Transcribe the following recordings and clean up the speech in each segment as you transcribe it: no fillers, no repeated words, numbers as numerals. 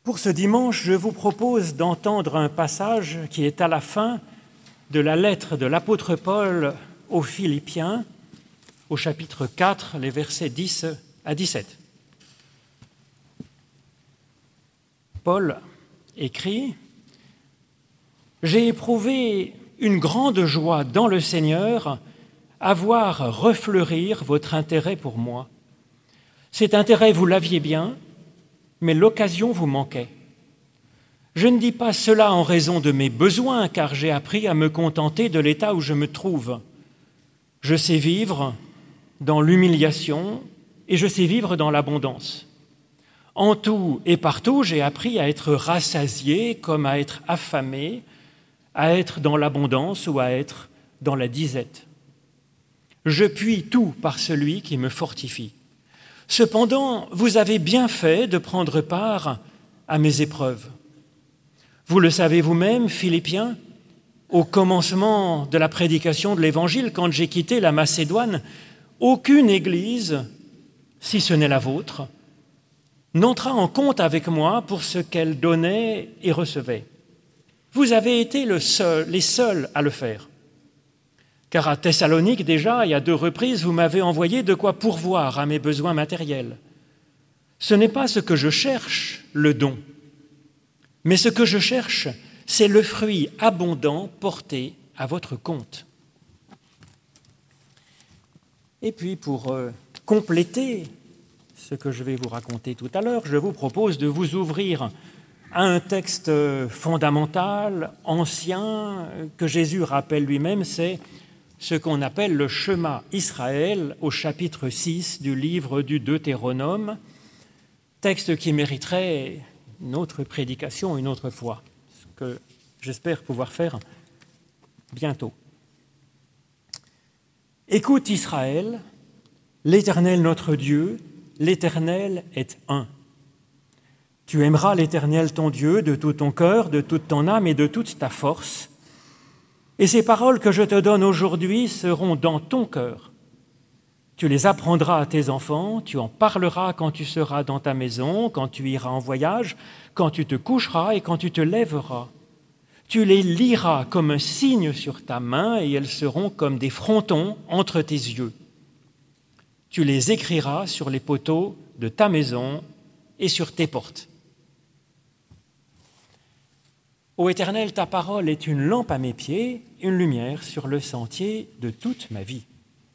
Pour ce dimanche, je vous propose d'entendre un passage qui est à la fin de la lettre de l'apôtre Paul aux Philippiens, au chapitre 4, les versets 10 à 17. Paul écrit « J'ai éprouvé une grande joie dans le Seigneur à voir refleurir votre intérêt pour moi. Cet intérêt, vous l'aviez bien, mais l'occasion vous manquait. Je ne dis pas cela en raison de mes besoins, car j'ai appris à me contenter de l'état où je me trouve. Je sais vivre dans l'humiliation et je sais vivre dans l'abondance. En tout et partout, j'ai appris à être rassasié comme à être affamé, à être dans l'abondance ou à être dans la disette. Je puis tout par celui qui me fortifie. Cependant, vous avez bien fait de prendre part à mes épreuves. Vous le savez vous-même, Philippiens, au commencement de la prédication de l'Évangile, quand j'ai quitté la Macédoine, aucune église, si ce n'est la vôtre, n'entra en compte avec moi pour ce qu'elle donnait et recevait. Vous avez été les seuls à le faire. Car à Thessalonique, déjà, et à 2 reprises, vous m'avez envoyé de quoi pourvoir à mes besoins matériels. Ce n'est pas ce que je cherche, le don, mais ce que je cherche, c'est le fruit abondant porté à votre compte. Et puis, pour compléter ce que je vais vous raconter tout à l'heure, je vous propose de vous ouvrir à un texte fondamental, ancien, que Jésus rappelle lui-même, c'est ce qu'on appelle le Shema Israël au chapitre 6 du livre du Deutéronome, texte qui mériterait une autre prédication une autre fois, ce que j'espère pouvoir faire bientôt. Écoute Israël, l'Éternel notre Dieu, l'Éternel est un. Tu aimeras l'Éternel ton Dieu de tout ton cœur, de toute ton âme et de toute ta force. Et ces paroles que je te donne aujourd'hui seront dans ton cœur. Tu les apprendras à tes enfants, tu en parleras quand tu seras dans ta maison, quand tu iras en voyage, quand tu te coucheras et quand tu te lèveras. Tu les liras comme un signe sur ta main et elles seront comme des frontons entre tes yeux. Tu les écriras sur les poteaux de ta maison et sur tes portes. Ô Éternel, ta parole est une lampe à mes pieds, une lumière sur le sentier de toute ma vie.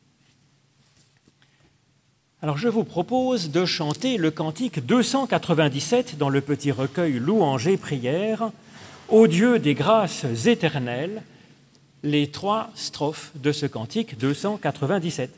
Alors je vous propose de chanter le cantique 297 dans le petit recueil Louanges et prières, Ô Dieu des grâces éternelles, les 3 strophes de ce cantique 297.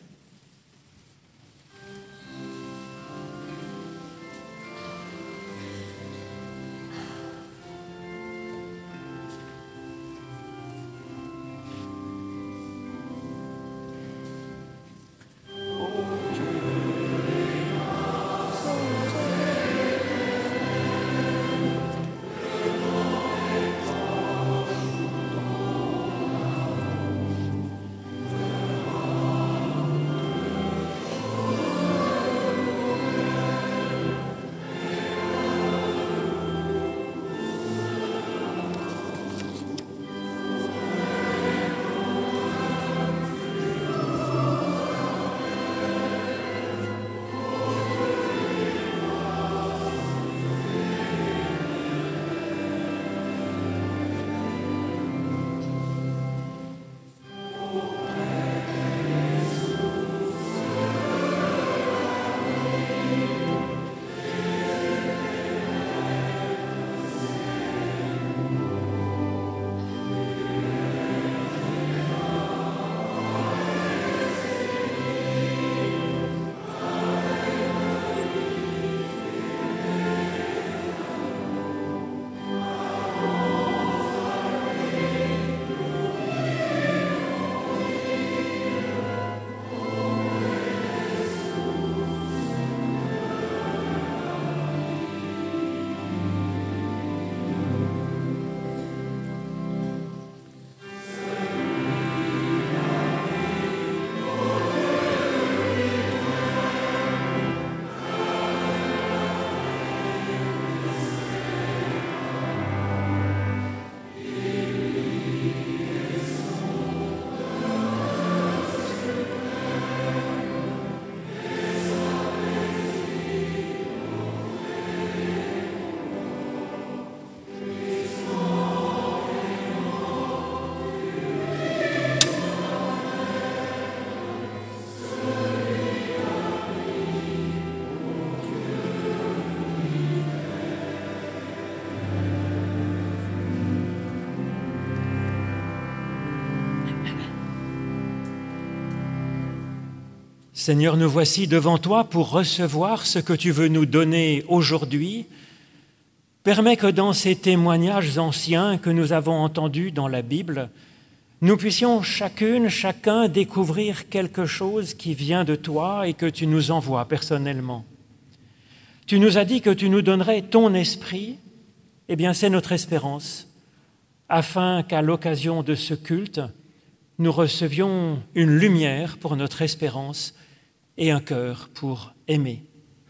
Seigneur, nous voici devant toi pour recevoir ce que tu veux nous donner aujourd'hui. Permets que dans ces témoignages anciens que nous avons entendus dans la Bible, nous puissions chacun découvrir quelque chose qui vient de toi et que tu nous envoies personnellement. Tu nous as dit que tu nous donnerais ton esprit, eh bien c'est notre espérance, afin qu'à l'occasion de ce culte, nous recevions une lumière pour notre espérance et un cœur pour aimer.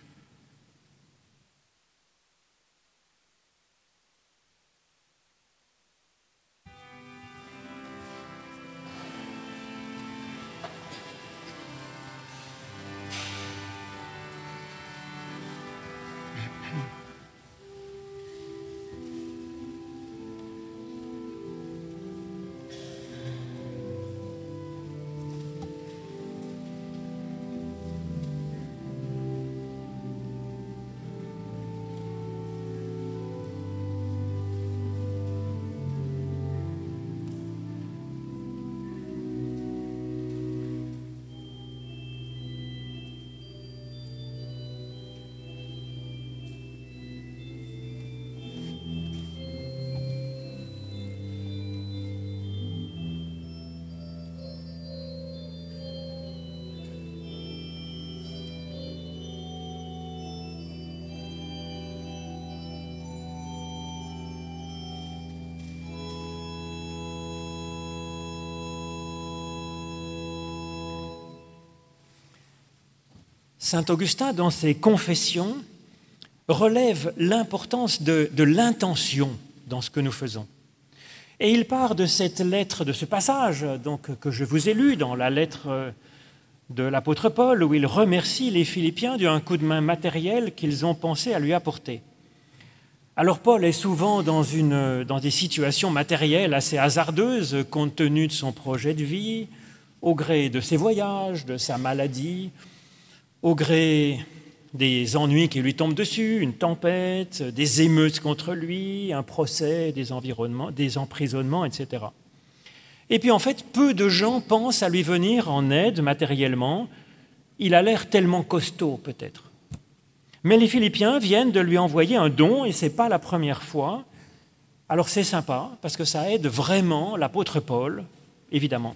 Saint Augustin, dans ses Confessions, relève l'importance de l'intention dans ce que nous faisons. Et il part de cette lettre, de ce passage donc, que je vous ai lu dans la lettre de l'apôtre Paul, où il remercie les Philippiens d'un coup de main matériel qu'ils ont pensé à lui apporter. Alors Paul est souvent dans des situations matérielles assez hasardeuses, compte tenu de son projet de vie, au gré de ses voyages, de sa maladie, au gré des ennuis qui lui tombent dessus, une tempête, des émeutes contre lui, un procès, des emprisonnements, etc. Et puis en fait, peu de gens pensent à lui venir en aide matériellement. Il a l'air tellement costaud peut-être. Mais les Philippiens viennent de lui envoyer un don et ce n'est pas la première fois. Alors c'est sympa parce que ça aide vraiment l'apôtre Paul, évidemment.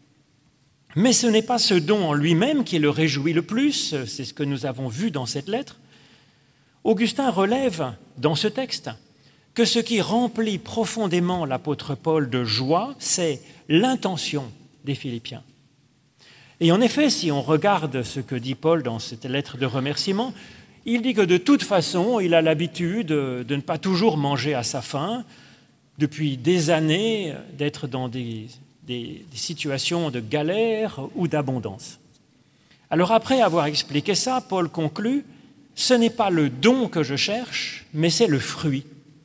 Mais ce n'est pas ce don en lui-même qui le réjouit le plus, c'est ce que nous avons vu dans cette lettre. Augustin relève dans ce texte que ce qui remplit profondément l'apôtre Paul de joie, c'est l'intention des Philippiens. Et en effet, si on regarde ce que dit Paul dans cette lettre de remerciement, il dit que de toute façon, il a l'habitude de ne pas toujours manger à sa faim, depuis des années, d'être dans des situations de galère ou d'abondance. Alors après avoir expliqué ça, Paul conclut, ce n'est pas le don que je cherche, mais c'est le fruit.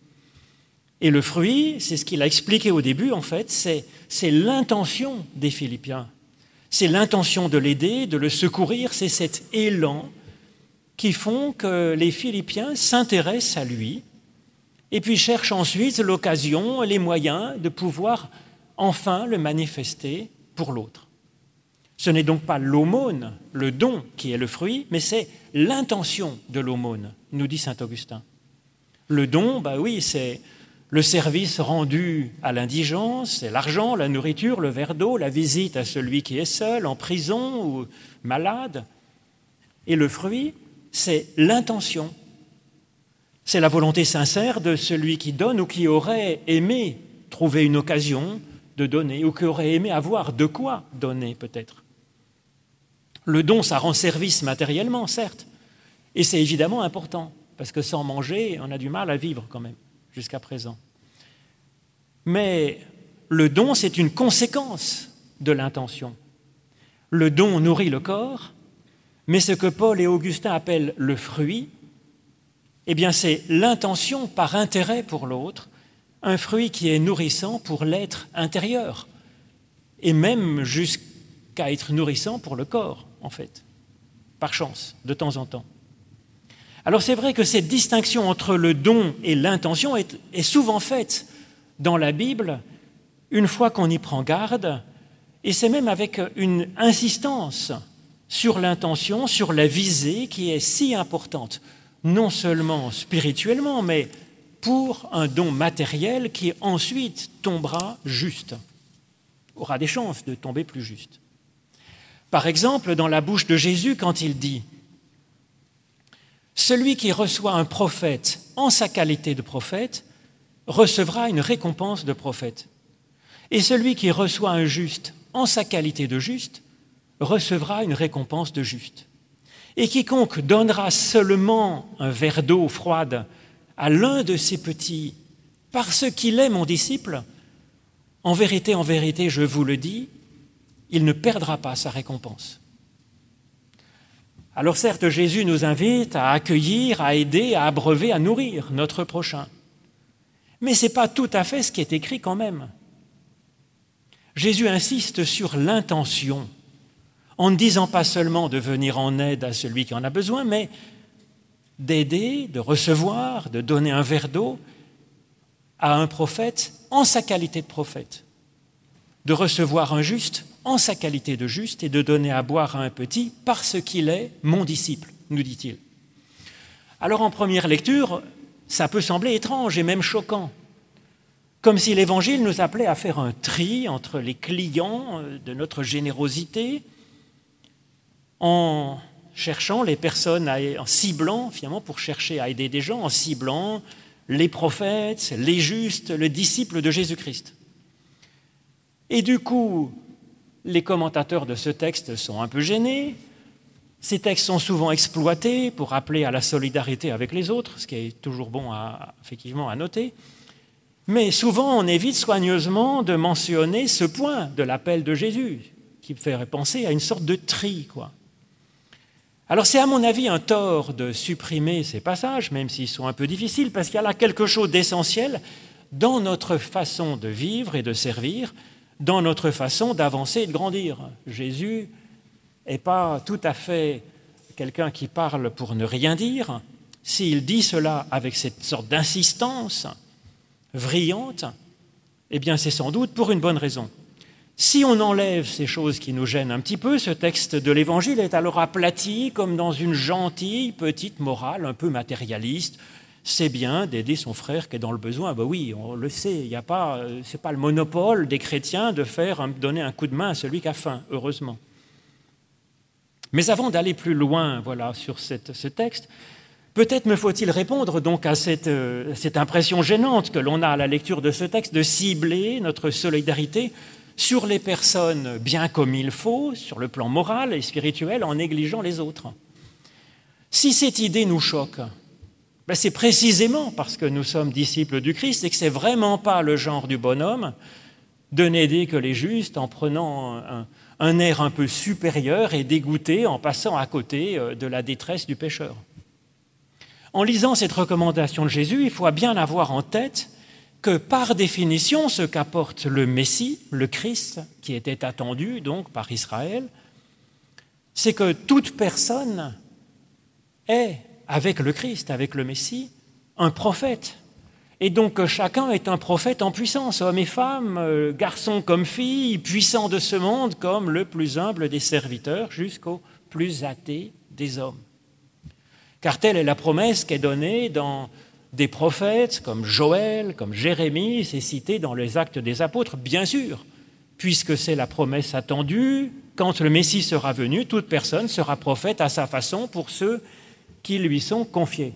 Et le fruit, c'est ce qu'il a expliqué au début en fait, c'est l'intention des Philippiens. C'est l'intention de l'aider, de le secourir, c'est cet élan qui font que les Philippiens s'intéressent à lui et puis cherchent ensuite l'occasion, les moyens de pouvoir enfin le manifester pour l'autre. Ce n'est donc pas l'aumône, le don qui est le fruit, mais c'est l'intention de l'aumône, nous dit saint Augustin. Le don, oui, c'est le service rendu à l'indigence, c'est l'argent, la nourriture, le verre d'eau, la visite à celui qui est seul, en prison ou malade. Et le fruit, c'est l'intention. C'est la volonté sincère de celui qui donne ou qui aurait aimé trouver une occasion de donner ou qui aurait aimé avoir de quoi donner peut-être. Le don, ça rend service matériellement, certes, et c'est évidemment important, parce que sans manger, on a du mal à vivre quand même, jusqu'à présent. Mais le don, c'est une conséquence de l'intention. Le don nourrit le corps, mais ce que Paul et Augustin appellent le fruit, eh bien c'est l'intention par intérêt pour l'autre, un fruit qui est nourrissant pour l'être intérieur, et même jusqu'à être nourrissant pour le corps, en fait, par chance, de temps en temps. Alors c'est vrai que cette distinction entre le don et l'intention est souvent faite dans la Bible, une fois qu'on y prend garde, et c'est même avec une insistance sur l'intention, sur la visée qui est si importante, non seulement spirituellement, mais pour un don matériel qui ensuite tombera juste, aura des chances de tomber plus juste. Par exemple, dans la bouche de Jésus, quand il dit « Celui qui reçoit un prophète en sa qualité de prophète recevra une récompense de prophète. Et celui qui reçoit un juste en sa qualité de juste recevra une récompense de juste. Et quiconque donnera seulement un verre d'eau froide à l'un de ces petits, parce qu'il est mon disciple, en vérité, je vous le dis, il ne perdra pas sa récompense. » Alors certes, Jésus nous invite à accueillir, à aider, à abreuver, à nourrir notre prochain. Mais ce n'est pas tout à fait ce qui est écrit quand même. Jésus insiste sur l'intention, en ne disant pas seulement de venir en aide à celui qui en a besoin, mais d'aider, de recevoir, de donner un verre d'eau à un prophète en sa qualité de prophète, de recevoir un juste en sa qualité de juste et de donner à boire à un petit parce qu'il est mon disciple, nous dit-il. Alors en première lecture, ça peut sembler étrange et même choquant, comme si l'Évangile nous appelait à faire un tri entre les clients de notre générosité, en cherchant les personnes, en ciblant, finalement, pour chercher à aider des gens, en ciblant les prophètes, les justes, le disciple de Jésus-Christ. Et du coup, les commentateurs de ce texte sont un peu gênés. Ces textes sont souvent exploités pour appeler à la solidarité avec les autres, ce qui est toujours bon effectivement à noter. Mais souvent, on évite soigneusement de mentionner ce point de l'appel de Jésus, qui ferait penser à une sorte de tri, quoi. Alors c'est à mon avis un tort de supprimer ces passages, même s'ils sont un peu difficiles, parce qu'il y a là quelque chose d'essentiel dans notre façon de vivre et de servir, dans notre façon d'avancer et de grandir. Jésus n'est pas tout à fait quelqu'un qui parle pour ne rien dire. S'il dit cela avec cette sorte d'insistance vrillante, eh bien c'est sans doute pour une bonne raison. Si on enlève ces choses qui nous gênent un petit peu, ce texte de l'Évangile est alors aplati comme dans une gentille petite morale un peu matérialiste. C'est bien d'aider son frère qui est dans le besoin. Ben oui, on le sait, c'est pas le monopole des chrétiens de donner un coup de main à celui qui a faim, heureusement. Mais avant d'aller plus loin, sur ce texte, peut-être me faut-il répondre donc à cette impression gênante que l'on a à la lecture de ce texte de cibler notre solidarité sur les personnes bien comme il faut, sur le plan moral et spirituel, en négligeant les autres. Si cette idée nous choque, c'est précisément parce que nous sommes disciples du Christ et que ce n'est vraiment pas le genre du bonhomme de n'aider que les justes en prenant un air un peu supérieur et dégoûté en passant à côté de la détresse du pécheur. En lisant cette recommandation de Jésus, il faut bien avoir en tête que par définition, ce qu'apporte le Messie, le Christ, qui était attendu donc par Israël, c'est que toute personne est, avec le Christ, avec le Messie, un prophète. Et donc que chacun est un prophète en puissance, hommes et femmes, garçons comme filles, puissants de ce monde comme le plus humble des serviteurs jusqu'au plus athée des hommes. Car telle est la promesse qui est donnée dans des prophètes comme Joël, comme Jérémie, c'est cité dans les Actes des Apôtres, bien sûr, puisque c'est la promesse attendue, quand le Messie sera venu, toute personne sera prophète à sa façon pour ceux qui lui sont confiés.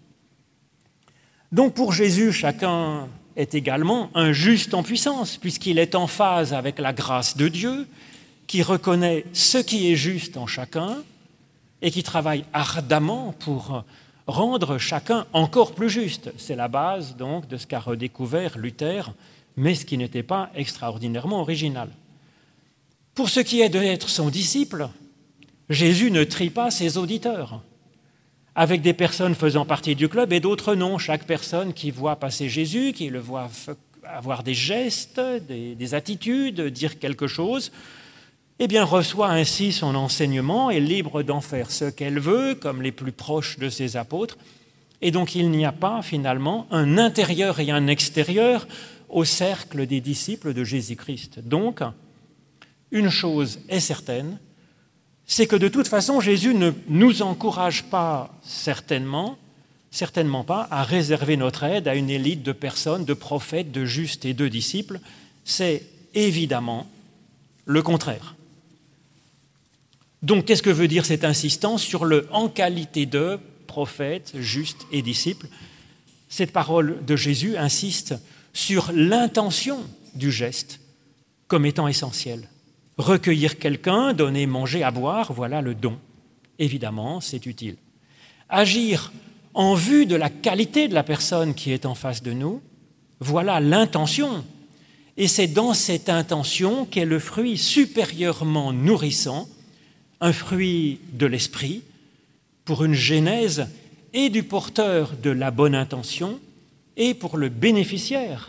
Donc pour Jésus, chacun est également un juste en puissance, puisqu'il est en phase avec la grâce de Dieu, qui reconnaît ce qui est juste en chacun et qui travaille ardemment pour rendre chacun encore plus juste. C'est la base donc de ce qu'a redécouvert Luther, mais ce qui n'était pas extraordinairement original. Pour ce qui est d'être son disciple, Jésus ne trie pas ses auditeurs, avec des personnes faisant partie du club et d'autres non. Chaque personne qui voit passer Jésus, qui le voit avoir des gestes, des attitudes, dire quelque chose, eh bien, reçoit ainsi son enseignement, est libre d'en faire ce qu'elle veut, comme les plus proches de ses apôtres. Et donc, il n'y a pas, finalement, un intérieur et un extérieur au cercle des disciples de Jésus-Christ. Donc, une chose est certaine, c'est que de toute façon, Jésus ne nous encourage pas, certainement pas, à réserver notre aide à une élite de personnes, de prophètes, de justes et de disciples. C'est évidemment le contraire. Donc, qu'est-ce que veut dire cette insistance sur le « en qualité de prophète, juste et disciple ». Cette parole de Jésus insiste sur l'intention du geste comme étant essentielle. Recueillir quelqu'un, donner manger à boire, voilà le don. Évidemment, c'est utile. Agir en vue de la qualité de la personne qui est en face de nous, voilà l'intention. Et c'est dans cette intention qu'est le fruit supérieurement nourrissant, un fruit de l'esprit, pour une genèse et du porteur de la bonne intention et pour le bénéficiaire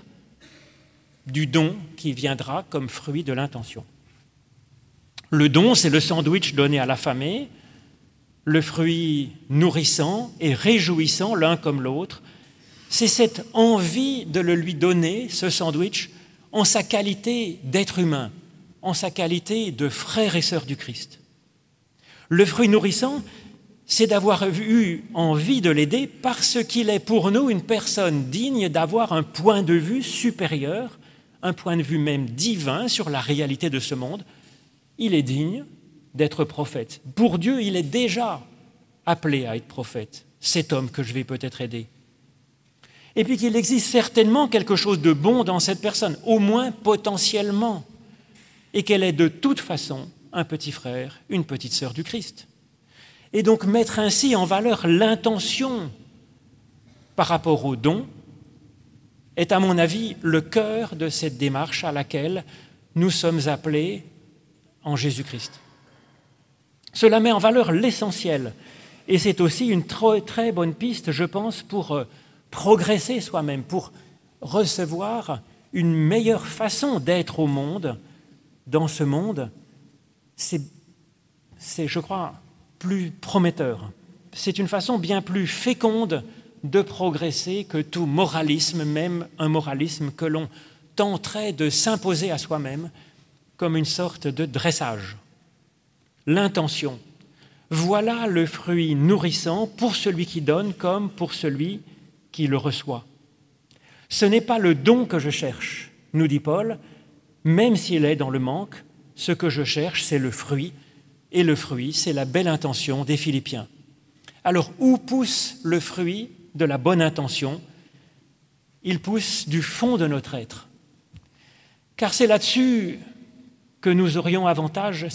du don qui viendra comme fruit de l'intention. Le don, c'est le sandwich donné à l'affamé, le fruit nourrissant et réjouissant l'un comme l'autre. C'est cette envie de le lui donner, ce sandwich, en sa qualité d'être humain, en sa qualité de frère et sœur du Christ. Le fruit nourrissant, c'est d'avoir eu envie de l'aider parce qu'il est pour nous une personne digne d'avoir un point de vue supérieur, un point de vue même divin sur la réalité de ce monde. Il est digne d'être prophète. Pour Dieu, il est déjà appelé à être prophète, cet homme que je vais peut-être aider. Et puis qu'il existe certainement quelque chose de bon dans cette personne, au moins potentiellement, et qu'elle est de toute façon un petit frère, une petite sœur du Christ. Et donc mettre ainsi en valeur l'intention par rapport au don est, à mon avis, le cœur de cette démarche à laquelle nous sommes appelés en Jésus-Christ. Cela met en valeur l'essentiel, et c'est aussi une très bonne piste, je pense, pour progresser soi-même, pour recevoir une meilleure façon d'être au monde, dans ce monde. C'est, je crois, plus prometteur. C'est une façon bien plus féconde de progresser que tout moralisme, même un moralisme que l'on tenterait de s'imposer à soi-même comme une sorte de dressage. L'intention, voilà le fruit nourrissant pour celui qui donne comme pour celui qui le reçoit. Ce n'est pas le don que je cherche, nous dit Paul, même s'il est dans le manque, ce que je cherche, c'est le fruit, et le fruit, c'est la belle intention des Philippiens. Alors, où pousse le fruit de la bonne intention? Il pousse du fond de notre être. Car c'est là-dessus que nous aurions avantage,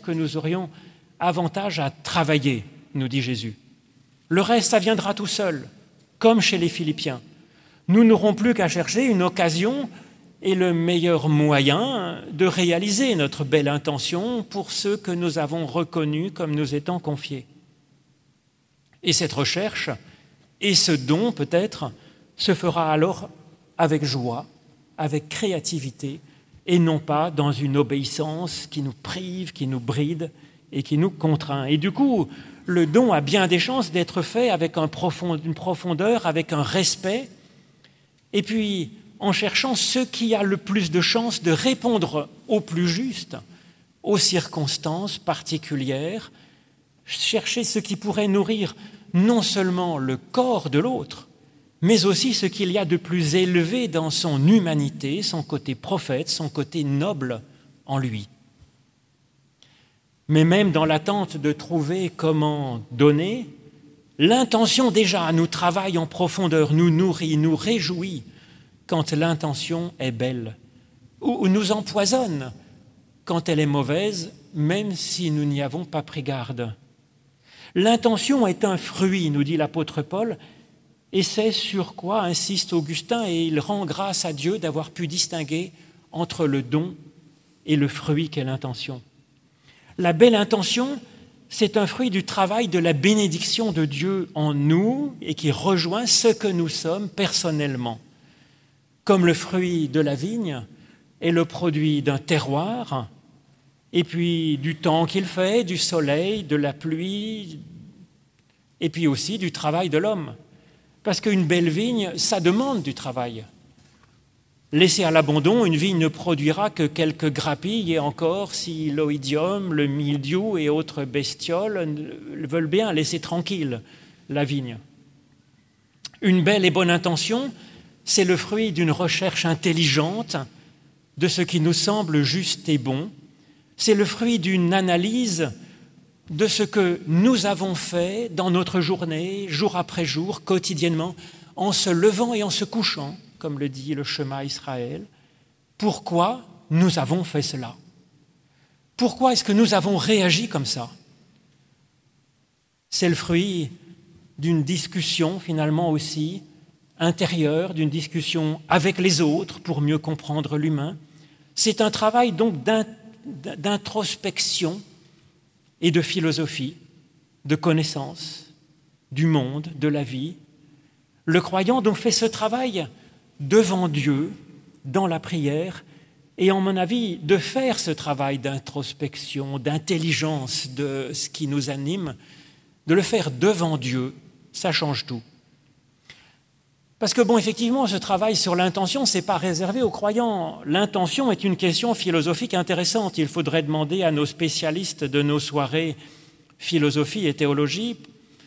à travailler, nous dit Jésus. Le reste, ça viendra tout seul, comme chez les Philippiens. Nous n'aurons plus qu'à chercher une occasion et le meilleur moyen de réaliser notre belle intention pour ceux que nous avons reconnus comme nous étant confiés. Et cette recherche et ce don, peut-être, se fera alors avec joie, avec créativité, et non pas dans une obéissance qui nous prive, qui nous bride et qui nous contraint. Et du coup, le don a bien des chances d'être fait avec une profondeur, avec un respect, et puis en cherchant ce qui a le plus de chances de répondre au plus juste, aux circonstances particulières, chercher ce qui pourrait nourrir non seulement le corps de l'autre, mais aussi ce qu'il y a de plus élevé dans son humanité, son côté prophète, son côté noble en lui. Mais même dans l'attente de trouver comment donner, l'intention déjà nous travaille en profondeur, nous nourrit, nous réjouit quand l'intention est belle, ou nous empoisonne quand elle est mauvaise, même si nous n'y avons pas pris garde. L'intention est un fruit, nous dit l'apôtre Paul, et c'est sur quoi insiste Augustin, et il rend grâce à Dieu d'avoir pu distinguer entre le don et le fruit qu'est l'intention. La belle intention, c'est un fruit du travail de la bénédiction de Dieu en nous et qui rejoint ce que nous sommes personnellement. Comme le fruit de la vigne est le produit d'un terroir, et puis du temps qu'il fait, du soleil, de la pluie, et puis aussi du travail de l'homme. Parce qu'une belle vigne, ça demande du travail. Laissée à l'abandon, une vigne ne produira que quelques grappilles, et encore si l'oïdium, le mildiou et autres bestioles veulent bien laisser tranquille la vigne. Une belle et bonne intention, c'est le fruit d'une recherche intelligente de ce qui nous semble juste et bon. C'est le fruit d'une analyse de ce que nous avons fait dans notre journée, jour après jour, quotidiennement, en se levant et en se couchant, comme le dit le Shema Israël. Pourquoi nous avons fait cela? Pourquoi est-ce que nous avons réagi comme ça? C'est le fruit d'une discussion finalement aussi intérieure, d'une discussion avec les autres pour mieux comprendre l'humain. C'est un travail donc d'introspection et de philosophie, de connaissance du monde, de la vie. Le croyant donc fait ce travail devant Dieu, dans la prière, et en mon avis, de faire ce travail d'introspection, d'intelligence de ce qui nous anime, de le faire devant Dieu, ça change tout. Parce que effectivement, ce travail sur l'intention, ce n'est pas réservé aux croyants. L'intention est une question philosophique intéressante. Il faudrait demander à nos spécialistes de nos soirées philosophie et théologie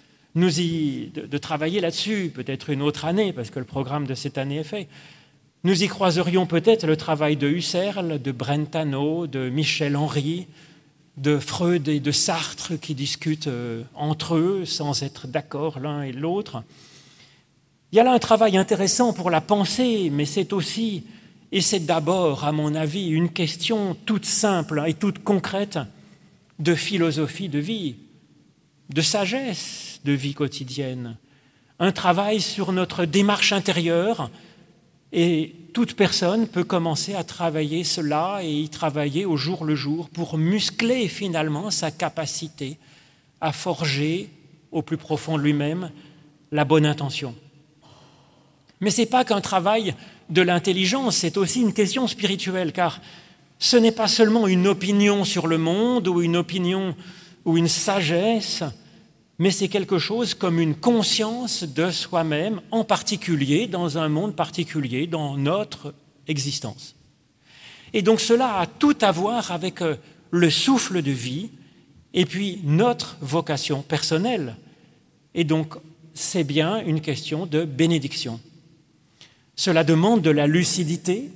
de travailler là-dessus, peut-être une autre année, parce que le programme de cette année est fait. Nous y croiserions peut-être le travail de Husserl, de Brentano, de Michel Henry, de Freud et de Sartre qui discutent entre eux sans être d'accord l'un et l'autre. Il y a là un travail intéressant pour la pensée, mais c'est aussi, et c'est d'abord, à mon avis, une question toute simple et toute concrète de philosophie de vie, de sagesse de vie quotidienne, un travail sur notre démarche intérieure, et toute personne peut commencer à travailler cela et y travailler au jour le jour pour muscler finalement sa capacité à forger au plus profond de lui-même la bonne intention. Mais ce n'est pas qu'un travail de l'intelligence, c'est aussi une question spirituelle, car ce n'est pas seulement une opinion sur le monde ou une opinion ou une sagesse, mais c'est quelque chose comme une conscience de soi-même, en particulier dans un monde particulier, dans notre existence. Et donc cela a tout à voir avec le souffle de vie et puis notre vocation personnelle. Et donc c'est bien une question de bénédiction. Cela demande de la lucidité,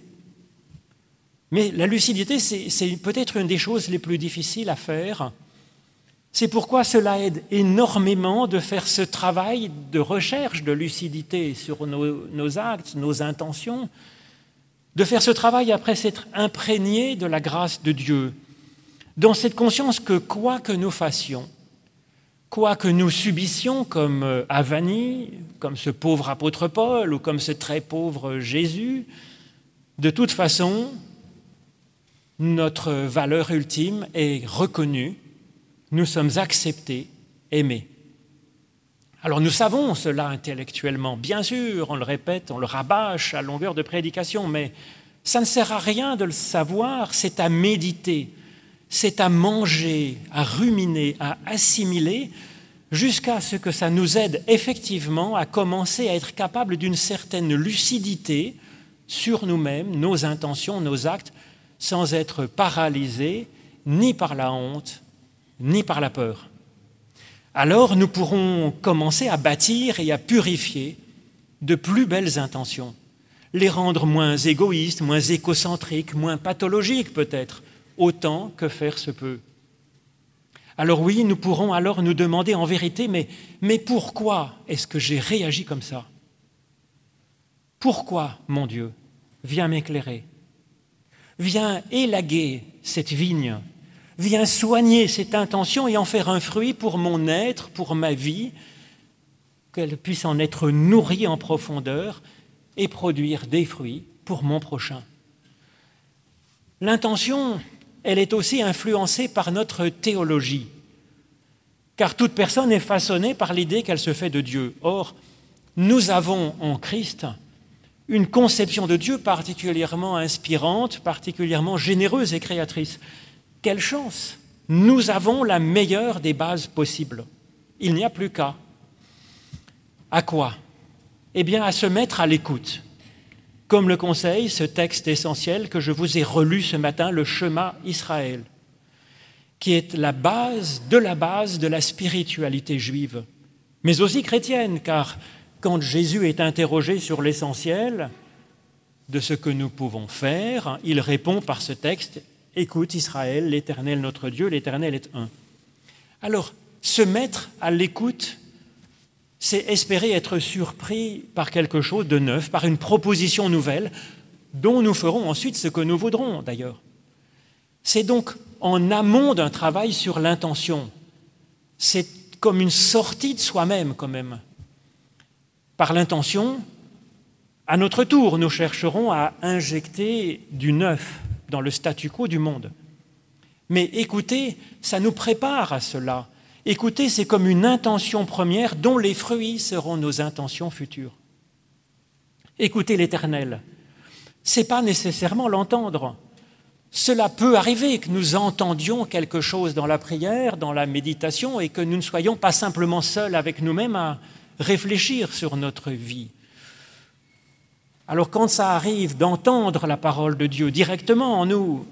mais la lucidité, c'est peut-être une des choses les plus difficiles à faire. C'est pourquoi cela aide énormément de faire ce travail de recherche de lucidité sur nos actes, nos intentions, de faire ce travail après s'être imprégné de la grâce de Dieu, dans cette conscience que quoi que nous fassions, quoi que nous subissions comme Avani, comme ce pauvre apôtre Paul ou comme ce très pauvre Jésus, de toute façon, notre valeur ultime est reconnue, nous sommes acceptés, aimés. Alors nous savons cela intellectuellement, bien sûr, on le répète, on le rabâche à longueur de prédication, mais ça ne sert à rien de le savoir, c'est à méditer, c'est à manger, à ruminer, à assimiler, jusqu'à ce que ça nous aide effectivement à commencer à être capable d'une certaine lucidité sur nous-mêmes, nos intentions, nos actes, sans être paralysés ni par la honte, ni par la peur. Alors nous pourrons commencer à bâtir et à purifier de plus belles intentions, les rendre moins égoïstes, moins écocentriques, moins pathologiques peut-être, autant que faire se peut. Alors oui, nous pourrons alors nous demander en vérité, mais pourquoi est-ce que j'ai réagi comme ça? Pourquoi, mon Dieu? Viens m'éclairer. Viens élaguer cette vigne. Viens soigner cette intention et en faire un fruit pour mon être, pour ma vie, qu'elle puisse en être nourrie en profondeur et produire des fruits pour mon prochain. L'intention, elle est aussi influencée par notre théologie, car toute personne est façonnée par l'idée qu'elle se fait de Dieu. Or, nous avons en Christ une conception de Dieu particulièrement inspirante, particulièrement généreuse et créatrice. Quelle chance! Nous avons la meilleure des bases possibles. Il n'y a plus qu'à. À quoi? Eh bien, à se mettre à l'écoute. comme le conseille ce texte essentiel que je vous ai relu ce matin, le Shema Israël, qui est la base de la spiritualité juive, mais aussi chrétienne, car quand Jésus est interrogé sur l'essentiel de ce que nous pouvons faire, il répond par ce texte « Écoute Israël, l'Éternel notre Dieu, l'Éternel est un ». Alors, se mettre à l'écoute, c'est espérer être surpris par quelque chose de neuf, par une proposition nouvelle, dont nous ferons ensuite ce que nous voudrons d'ailleurs. C'est donc en amont d'un travail sur l'intention. C'est comme une sortie de soi-même quand même. Par l'intention, à notre tour, nous chercherons à injecter du neuf dans le statu quo du monde. Mais écouter, ça nous prépare à cela. Écouter, c'est comme une intention première dont les fruits seront nos intentions futures. Écouter l'Éternel, ce n'est pas nécessairement l'entendre. Cela peut arriver que nous entendions quelque chose dans la prière, dans la méditation, et que nous ne soyons pas simplement seuls avec nous-mêmes à réfléchir sur notre vie. Alors quand ça arrive d'entendre la parole de Dieu directement en nous,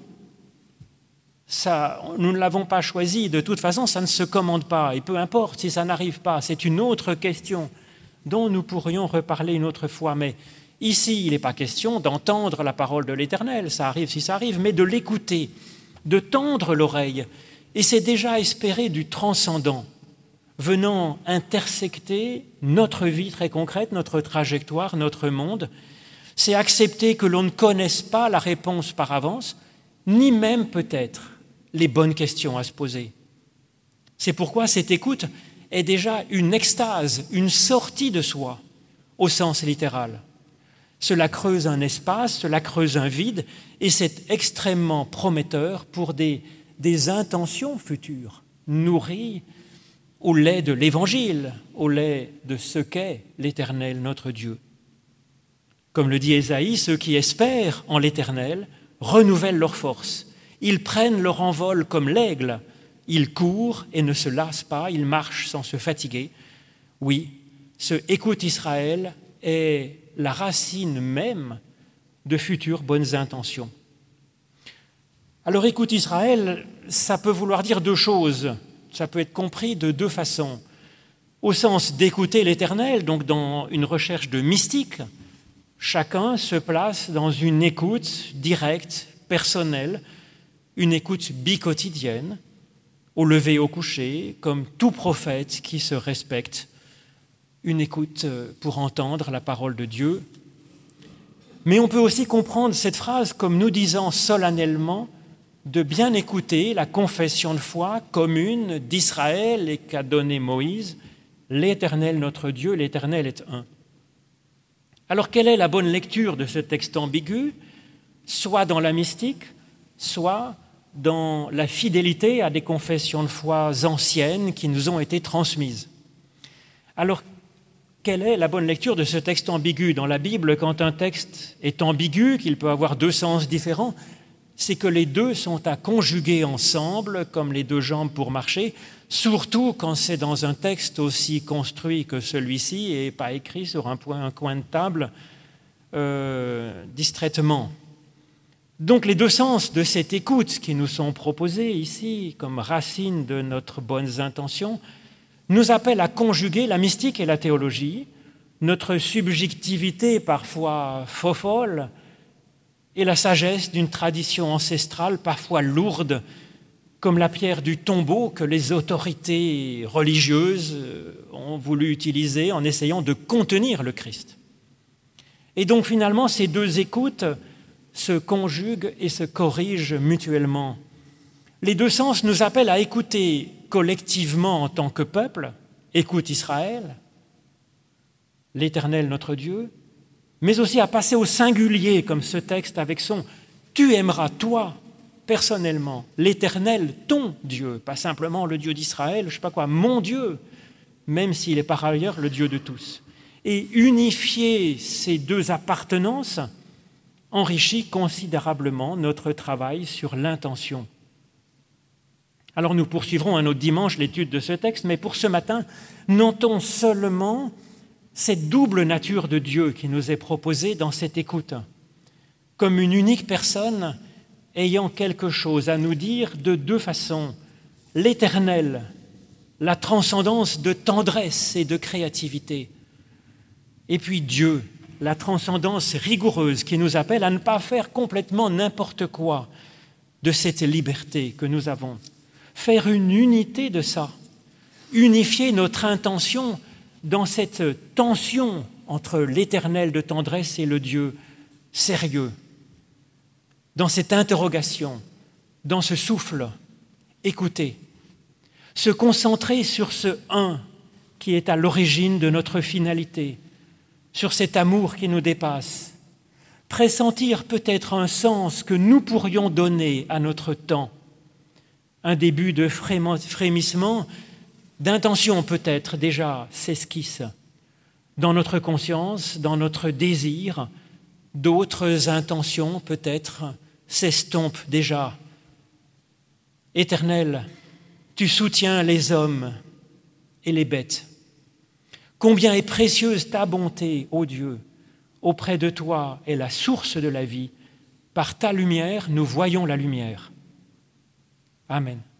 nous ne l'avons pas choisi, de toute façon ça ne se commande pas, et peu importe si ça n'arrive pas, c'est une autre question dont nous pourrions reparler une autre fois, mais ici il n'est pas question d'entendre la parole de l'Éternel, ça arrive si ça arrive, mais de l'écouter, de tendre l'oreille, et c'est déjà espérer du transcendant, venant intersecter notre vie très concrète, notre trajectoire, notre monde. C'est accepter que l'on ne connaisse pas la réponse par avance, ni même peut-être les bonnes questions à se poser. C'est pourquoi cette écoute est déjà une extase, une sortie de soi, au sens littéral. Cela creuse un espace, cela creuse un vide, et c'est extrêmement prometteur pour des intentions futures, nourries au lait de l'Évangile, au lait de ce qu'est l'Éternel notre Dieu. Comme le dit Ésaïe, ceux qui espèrent en l'Éternel renouvellent leurs forces. Ils prennent leur envol comme l'aigle. Ils courent et ne se lassent pas, ils marchent sans se fatiguer. Oui, ce « Écoute Israël » est la racine même de futures bonnes intentions. Alors, écoute Israël, ça peut vouloir dire deux choses. Ça peut être compris de deux façons. Au sens d'écouter l'Éternel, donc dans une recherche de mystique, chacun se place dans une écoute directe, personnelle, une écoute biquotidienne, au lever, au coucher, comme tout prophète qui se respecte, une écoute pour entendre la parole de Dieu. Mais on peut aussi comprendre cette phrase comme nous disant solennellement de bien écouter la confession de foi commune d'Israël et qu'a donnée Moïse, l'Éternel notre Dieu, l'Éternel est un. Alors quelle est la bonne lecture de ce texte ambigu, soit dans la mystique, soit dans la fidélité à des confessions de foi anciennes qui nous ont été transmises? Alors, quelle est la bonne lecture de ce texte ambigu? Dans la Bible, quand un texte est ambigu, qu'il peut avoir deux sens différents, c'est que les deux sont à conjuguer ensemble, comme les deux jambes pour marcher, surtout quand c'est dans un texte aussi construit que celui-ci et pas écrit sur un coin de table distraitement. Donc les deux sens de cette écoute qui nous sont proposés ici comme racine de notre bonnes intentions nous appellent à conjuguer la mystique et la théologie, notre subjectivité parfois fofolle et la sagesse d'une tradition ancestrale parfois lourde, comme la pierre du tombeau que les autorités religieuses ont voulu utiliser en essayant de contenir le Christ. Et donc finalement, ces deux écoutes se conjuguent et se corrigent mutuellement. Les deux sens nous appellent à écouter collectivement en tant que peuple, écoute Israël, l'Éternel notre Dieu, mais aussi à passer au singulier, comme ce texte avec son « Tu aimeras, toi, personnellement, l'Éternel, ton Dieu », pas simplement le Dieu d'Israël, je ne sais pas quoi, mon Dieu, même s'il est par ailleurs le Dieu de tous. Et unifier ces deux appartenances enrichit considérablement notre travail sur l'intention. Alors nous poursuivrons un autre dimanche l'étude de ce texte, mais pour ce matin, notons seulement cette double nature de Dieu qui nous est proposée dans cette écoute, comme une unique personne ayant quelque chose à nous dire de deux façons, l'Éternel, la transcendance de tendresse et de créativité, et puis Dieu, la transcendance rigoureuse qui nous appelle à ne pas faire complètement n'importe quoi de cette liberté que nous avons. Faire une unité de ça, unifier notre intention dans cette tension entre l'Éternel de tendresse et le Dieu sérieux, dans cette interrogation, dans ce souffle, écouter, se concentrer sur ce un qui est à l'origine de notre finalité, sur cet amour qui nous dépasse, pressentir peut-être un sens que nous pourrions donner à notre temps, un début de frémissement, d'intention peut-être déjà s'esquisse dans notre conscience, dans notre désir, d'autres intentions peut-être s'estompent déjà. Éternel, tu soutiens les hommes et les bêtes. Combien est précieuse ta bonté, ô Dieu, auprès de toi est la source de la vie. Par ta lumière, nous voyons la lumière. Amen.